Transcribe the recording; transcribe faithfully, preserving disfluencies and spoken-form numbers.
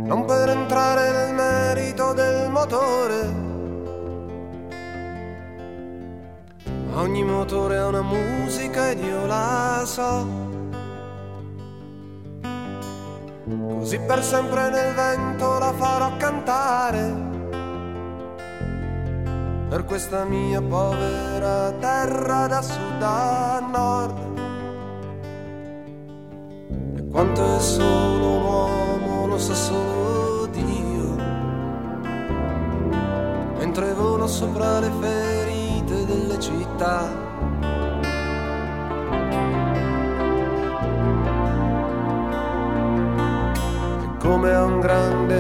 non per entrare nel merito del motore. Ogni motore ha una musica ed io la so, così per sempre nel vento la farò cantare, per questa mia povera terra da sud a nord. E quanto è solo un uomo lo sa solo Dio, mentre volo sopra le ferite delle città. E come a un grande